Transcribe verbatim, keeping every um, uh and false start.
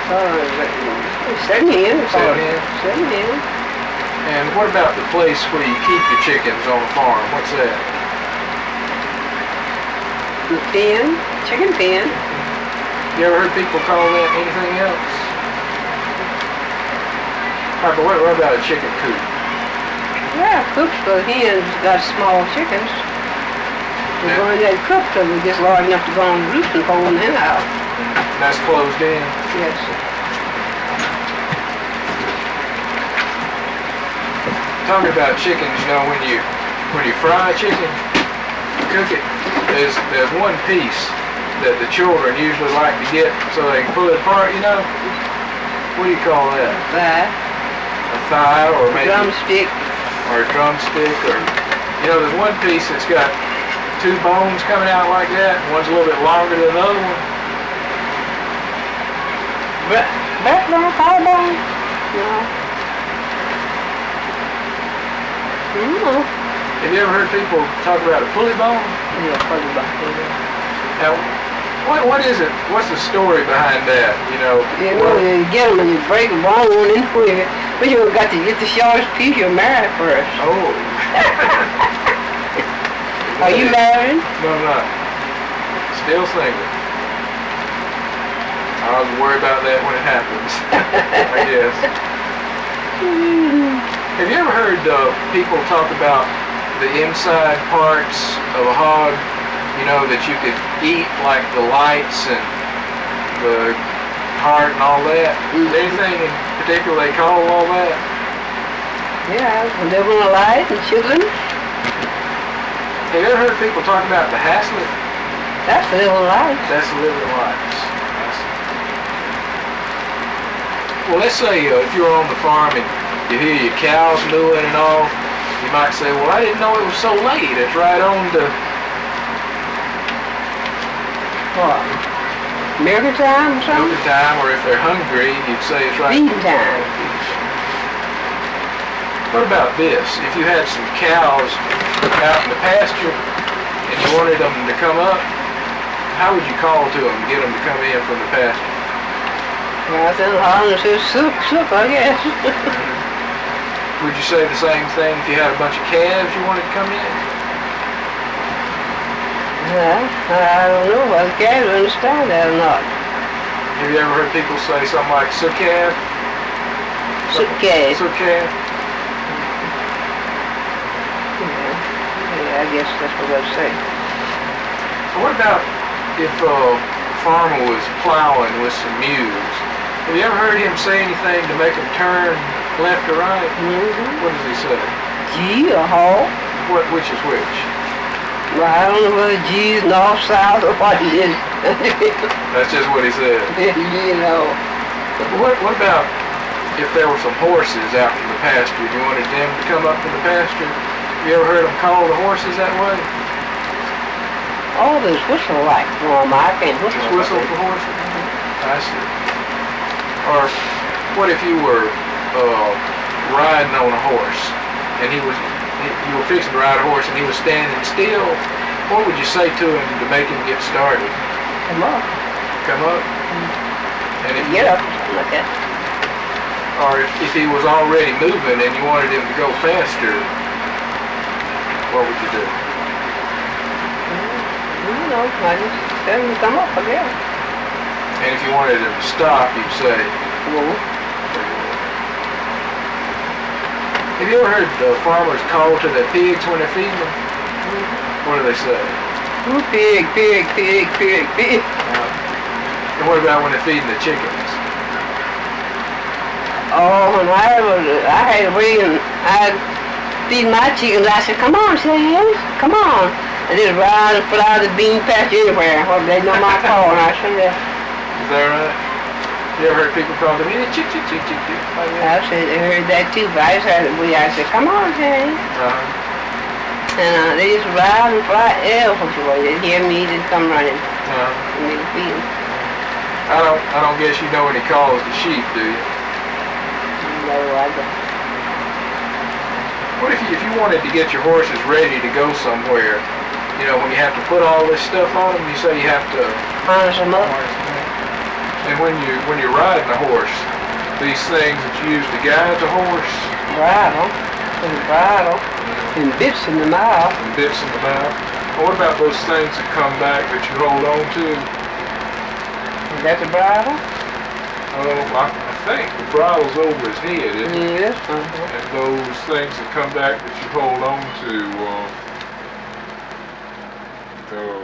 Uh, seven hens. Seven hens? Seven hens. And what about the place where you keep your chickens on the farm? What's that? The pen. Chicken pen. You ever heard people call that anything else? All right, but what, what about a chicken coop? Yeah, coops for hens got small chickens. They Yeah. go in that coop till they get large enough to go on the roof and pull them in out. And that's closed in? Yes. Talking about chickens, you know, when you when you fry chicken, cook it, there's there's one piece that the children usually like to get so they can pull it apart, you know? What do you call that? Thigh. A thigh or maybe Drumstick. or a drumstick or you know, there's one piece that's got two bones coming out like that, one's a little bit longer than the other one. Backbone, collarbone? No. Mm-hmm. Have you ever heard people talk about a pulley bone? Yeah, collarbone. Now, what what is it? What's the story behind that? You know, You know, you get them and you break a bone in quick. But you got to get the shortest piece, you're married first. oh. Are you married? No, I'm not. Still single. I'll worry about that when it happens, I guess. Have you ever heard uh, people talk about the inside parts of a hog, you know, that you could eat, like the lights and the heart and all that? Is there anything in particular they call all that? Yeah, when they want to lie and children. Have you ever heard people talk about the haslet? That's the little life. That's the liver lights. Well, let's say uh, if you're on the farm and you hear your cows mooing and all, you might say, well, I didn't know it was so late. It's right on to What? Milking time or something? milking time, or if they're hungry, you'd say it's right. Feeding time. What about this? If you had some cows out in the pasture and you wanted them to come up, how would you call to them to get them to come in from the pasture? Well, I said, holler and said, soup, soup, I guess. Would you say the same thing if you had a bunch of calves you wanted to come in? Well, I don't know whether cats understand that or not. Have you ever heard people say something like sook calf? Soup cat. Sook calf? Yeah. Yeah, I guess that's what I'd say. So what about if a farmer was plowing with some mules? Have you ever heard him say anything to make them turn left or right? Mm-hmm. What does he say? Gee, a hole. What, which is which? Well, I don't know whether G's north, south, or what it is. That's just what he said. You know. What, what about if there were some horses out in the pasture and you wanted them to come up to the pasture? Have you ever heard them call the horses that way? All this whistle like for 'em. I can't whistle. Just whistle for horses? I see. Or what if you were uh, riding on a horse and he was, you were fixing to ride a horse and he was standing still? What would you say to him to make him get started? Come up. Come up? And if, Get up. Something like that. or if, if he was already moving and you wanted him to go faster, what would you do? You know, I just tell him to come up, I guess. And if you wanted him to stop, you'd say, Whoa. have you ever heard uh, farmers call to their pigs when they're feeding them? What do they say? Ooh, pig, pig, pig, pig, pig. Uh, and what about when they're feeding the chickens? Oh, when I was, I had to bring, I'd feed my chickens. I said, come on, Sam, come on. And just ride and fly the bean patch anywhere. Well, they know my call, and I said that. Is that right? You ever heard people call them, yeah, chick, chick, chick, chick, chick, like that? I said, I heard that too, but I just had to, I said, come on, Sam. Uh-huh. And uh, they just ride and fly every way. They'd hear me, they'd come running. Uh-huh. And they'd feed them. I don't, I don't guess you know any calls to sheep, do you? No, I don't. What if you, if you wanted to get your horses ready to go somewhere, you know, when you have to put all this stuff on them, you say you have to Harness them up. harness them up. And when you when you're riding a horse, these things that you use to guide the horse, Bridle. And bridle. And bits in the mouth. and bits in the mouth. What about those things that come back that you hold on to? Is that the bridle? Oh, I, I think the bridle's over his head, isn't it? Yes. Uh-huh. And those things that come back that you hold on to, uh, uh,